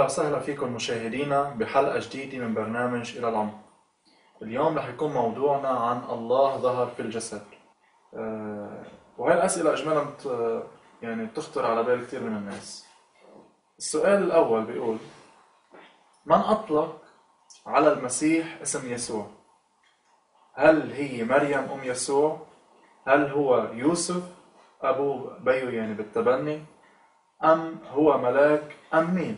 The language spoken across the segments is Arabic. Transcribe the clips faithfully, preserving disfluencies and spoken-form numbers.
أهلا وسهلا فيكم مشاهدينا بحلقة جديدة من برنامج إلى العمق. اليوم رح يكون موضوعنا عن الله ظهر في الجسد. أه وهي الأسئلة إجمالا بت يعني بتخطر على بال كثير من الناس. السؤال الأول بيقول: من أطلق على المسيح اسم يسوع؟ هل هي مريم أم يسوع؟ هل هو يوسف أبو بيو يعني بالتبني؟ أم هو ملاك أم مين؟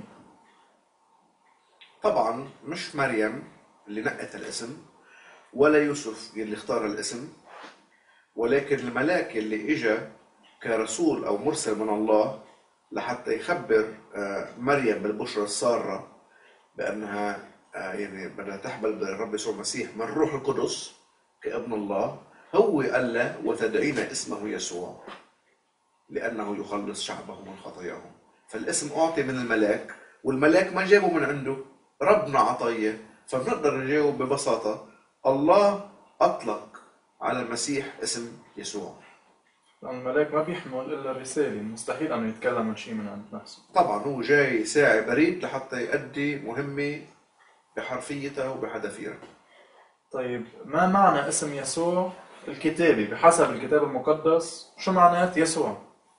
طبعا مش مريم اللي نقت الاسم، ولا يوسف اللي اختار الاسم، ولكن الملاك اللي اجا كرسول او مرسل من الله لحتى يخبر مريم بالبشرى السارة بانها يعني بدها تحمل بالرب يسوع المسيح من الروح القدس كابن الله. هو قال له: وتدعين اسمه يسوع لانه يخلص شعبه من خطاياهم. فالاسم اعطي من الملاك، والملاك ما جابه من عنده، ربنا عطيه. فبنقدر نجاوب ببساطة: الله أطلق على المسيح اسم يسوع. لأن الملاك ما بيحمل إلا الرسالة، مستحيل أنه يتكلم عن شيء من عند نفسه. طبعا هو جاي ساعي بريد لحتى يؤدي مهمة بحرفيتها وبحذافيرها. طيب، ما معنى اسم يسوع الكتابي بحسب الكتاب المقدس؟ شو معنات يسوع؟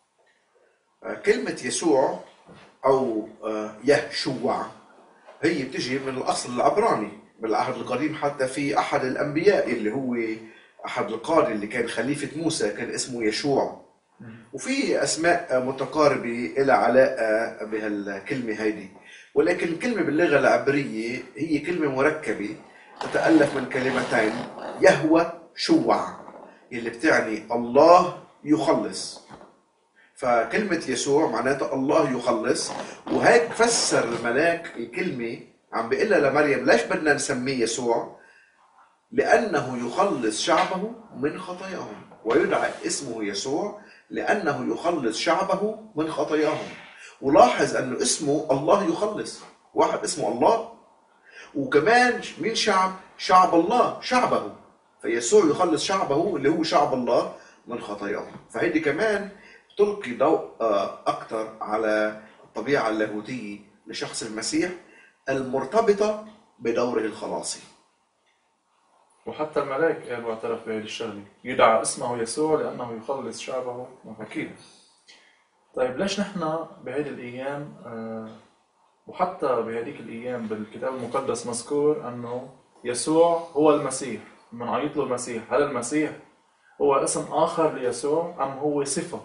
كلمة يسوع أو يهشوع هي بتجي من الأصل العبراني بالعهد القديم. حتى في أحد الأنبياء اللي هو أحد القادة اللي كان خليفة موسى كان اسمه يشوع. وفي أسماء متقاربة إلى علاقة بهالكلمة هيدي، ولكن الكلمة باللغة العبرية هي كلمة مركبة تتألف من كلمتين: يهوى شوع، اللي بتعني الله يخلص. فكلمة يسوع معناتها الله يخلص. وهيك فسر الملاك الكلمة، عم بيقلها لمريم: ليش بدنا نسميه يسوع؟ لأنه يخلص شعبه من خطاياهم، ويدعى اسمه يسوع لأنه يخلص شعبه من خطاياهم. ولاحظ أنه اسمه الله يخلص، واحد اسمه الله، وكمان من شعب شعب الله شعبه. فيسوع يخلص شعبه اللي هو شعب الله من خطاياهم. فهيدي كمان تلقي ضوء أكثر على الطبيعة اللاهوتية لشخص المسيح المرتبطة بدوره الخلاصي. وحتى الملاك قال واعترف بهذه الشغلة: يدعى اسمه يسوع لأنه يخلص شعبه من أكيد. طيب، ليش نحن بهذه الأيام آه وحتى بهذيك الأيام بالكتاب المقدس مذكور أنه يسوع هو المسيح، بنعيط له المسيح؟ هل المسيح هو اسم آخر ليسوع أم هو صفة؟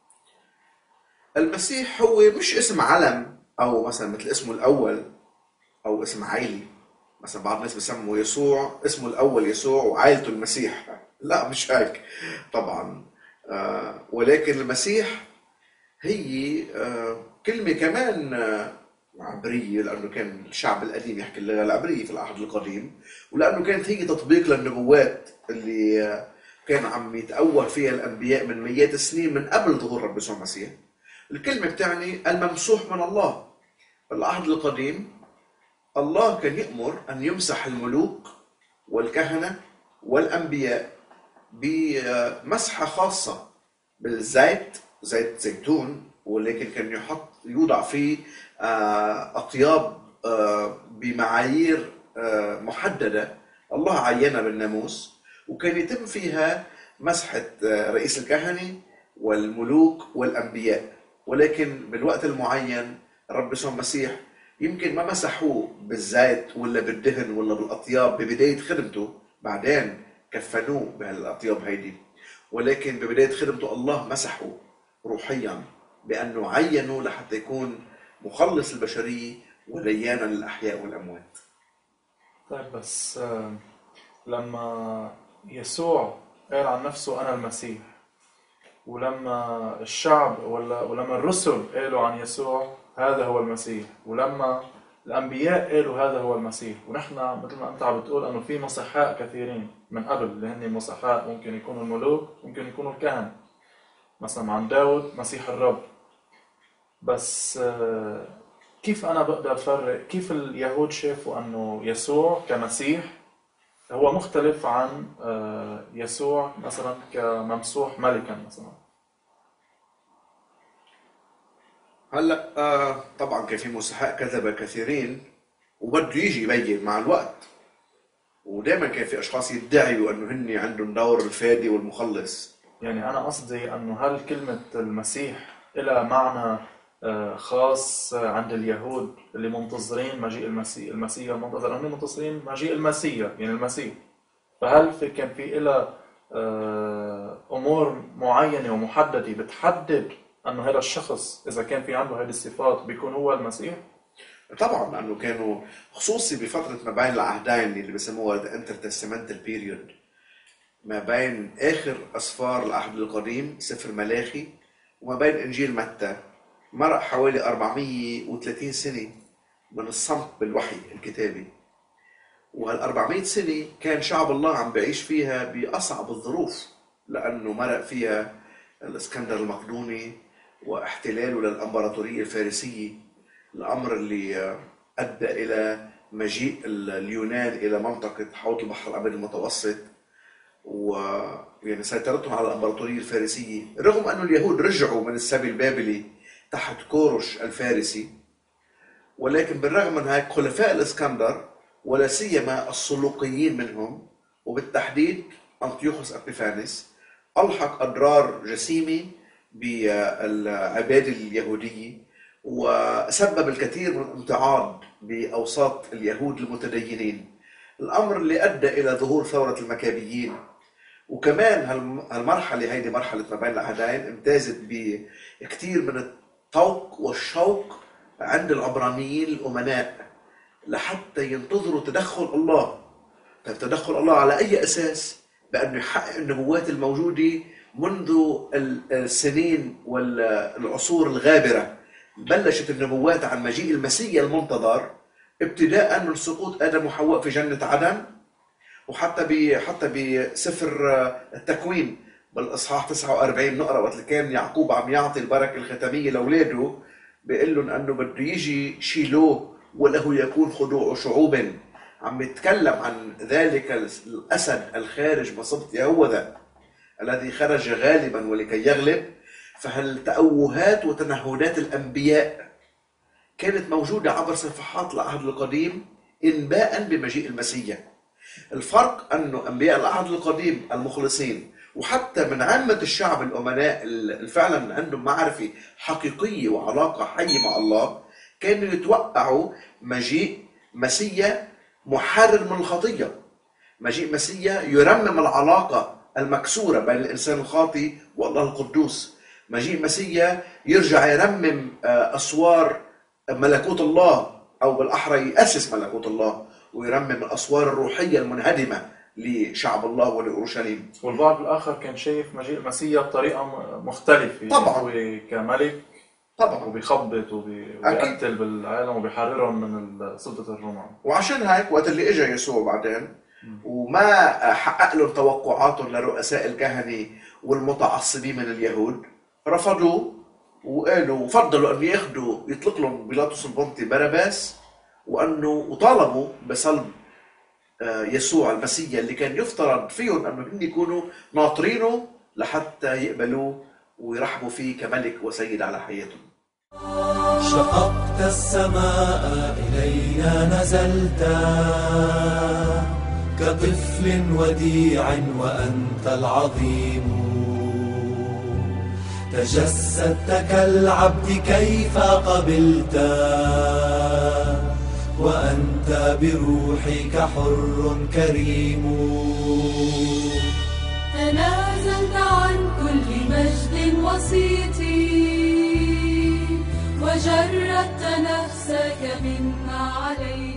المسيح هو مش اسم علم، أو مثلا مثل اسمه الأول أو اسم عائلي. مثلا بعض الناس بيسموا يسوع اسمه الأول يسوع وعائلته المسيح. لا، مش هيك طبعا. آه ولكن المسيح هي آه كلمة كمان آه عبرية، لأنه كان الشعب القديم يحكي اللغة العبرية في العهد القديم، ولأنه كانت هي تطبيق للنبوات اللي آه كان عم يتأول فيها الأنبياء من مئات السنين من قبل ظهور رب يسوع المسيح. الكلمة بتعني الممسوح من الله. في العهد القديم الله كان يأمر أن يمسح الملوك والكهنة والأنبياء بمسحة خاصة بالزيت، زيت زيتون، ولكن كان يحط يوضع فيه أطياب بمعايير محددة الله عينها بالناموس، وكان يتم فيها مسحة رئيس الكهنة والملوك والأنبياء. ولكن بالوقت المعين رب يسوع المسيح يمكن ما مسحوه بالزيت ولا بالدهن ولا بالأطياب ببداية خدمته، بعدين كفنوه بهالأطياب هيدي، ولكن ببداية خدمته الله مسحه روحيا بأنه عينه لحتى يكون مخلص البشرية وديانا للأحياء والأموات. طيب، بس لما يسوع قال عن نفسه أنا المسيح، ولما الشعب ولا ولما الرسل قالوا عن يسوع هذا هو المسيح، ولما الأنبياء قالوا هذا هو المسيح، ونحن مثل ما أنت عم بتقول أنه في مسيحاء كثيرين من قبل اللي هن مسيحاء، ممكن يكونوا الملوك، ممكن يكونوا الكهنة، مثلا عن داود مسيح الرب. بس كيف أنا بقدر أفرق كيف اليهود شافوا أنه يسوع كمسيح هو مختلف عن يسوع مثلا كممسوح ملكا مثلا؟ هلا آه طبعا كان في مسيحاء كذبة كثيرين، وبده يجي يبين مع الوقت. ودائما كان في اشخاص يدعيوا انه هن عندهم دور الفادي والمخلص. يعني أنا قصدي أنه هل كلمة المسيح لها معنى آه، خاص آه، عند اليهود اللي منتظرين مجيء المسيح المسيح المنتظر، هم منتظرين مجيء المسيح يعني المسيح. فهل في كان في لها آه، أمور معينة ومحددة بتحدد أنه هذا الشخص إذا كان في عنده هذه الصفات بيكون هو المسيح؟ طبعا لانه كانوا خصوصي بفتره ما بين العهدين اللي بسموها ذا انترتستمنتال بيريود، ما بين اخر اسفار العهد القديم سفر ملاخي وما بين انجيل متى، مرق حوالي أربعمية وثلاثين سنه من الصمت بالوحي الكتابي. وهال أربعمية سنه كان شعب الله عم بيعيش فيها باصعب الظروف، لانه مرق فيها الاسكندر المقدوني واحتلاله للامبراطوريه الفارسيه، الأمر اللي أدى إلى مجيء اليونان إلى منطقة حوض البحر الأبيض المتوسط، ويعني سيطرتهم على الإمبراطورية الفارسية، رغم أن اليهود رجعوا من السبي البابلي تحت كورش الفارسي. ولكن بالرغم من هيك خلفاء الإسكندر ولا سيما السلوقيين منهم، وبالتحديد أنطيوخوس أبيفانس، ألحق أضرار جسيمة بالعبادة اليهودية، وسبب الكثير من الامتعاض بأوساط اليهود المتدينين، الأمر اللي أدى إلى ظهور ثورة المكابيين. وكمان هالمرحلة هيدي مرحلة ما بين العهدين امتازت بكثير من الطوق والشوق عند العبرانيين الأمناء لحتى ينتظروا تدخل الله. طيب تدخل الله على أي أساس؟ بأنه يحقق النبوات الموجودة منذ السنين والعصور الغابرة. بلشت النبوات عن مجيء المسيح المنتظر ابتداء من سقوط آدم وحواء في جنة عدن، وحتى ب حتى بسفر التكوين بالاصحاح تسعة وأربعين نقرا وقت كان يعقوب عم يعطي البركه الختاميه لاولاده، بيقول لهم انه بده يجي شيلوه وله يكون خضوع شعوب. عم يتكلم عن ذلك الاسد الخارج من سبط يهوذا الذي خرج غالبا ولكي يغلب. فهالتأوهات وتنهدات الأنبياء كانت موجودة عبر صفحات العهد القديم إنباء بمجيء المسيح. الفرق أنه أنبياء العهد القديم المخلصين وحتى من عامة الشعب الأمناء اللي فعلا عندهم معرفة حقيقية وعلاقة حية مع الله كانوا يتوقعوا مجيء مسيح محرر من الخطية، مجيء مسيح يرمم العلاقة المكسورة بين الإنسان الخاطئ والله القدوس، مجيء مسيح يرجع يرمم أسوار ملكوت الله، أو بالأحرى يأسس ملكوت الله ويرمم الأسوار الروحية المنهدمة لشعب الله ولأورشليم. والبعض الآخر كان شايف مجيء المسيح بطريقة مختلفة، طبعا هو كملك طبعا وبيخبط وبيقتل بالعالم وبيحررهم من سلطة الرومان. وعشان هيك وقت اللي اجى يسوع بعدين وما حقق لهم توقعاتهم لرؤساء الكهنة والمتعصبين من اليهود، رفضوا وقالوا وفضلوا أن ياخذوا يطلق لهم بيلاطس البنطي باراباس، وأنه وطالبوا بصلب يسوع المسيح اللي كان يفترض فيهم أنه هم يكونوا ناطرينه لحتى يقبلوه ويرحبوا فيه كملك وسيد على حياتهم. شققت السماء إلينا نزلت كطفل وديع وأنت العظيم، تجسدت كالعبد كيف قبلت وأنت بروحك حر كريم، تنازلت عن كل مجد وسيط وجردت نفسك منا عليك.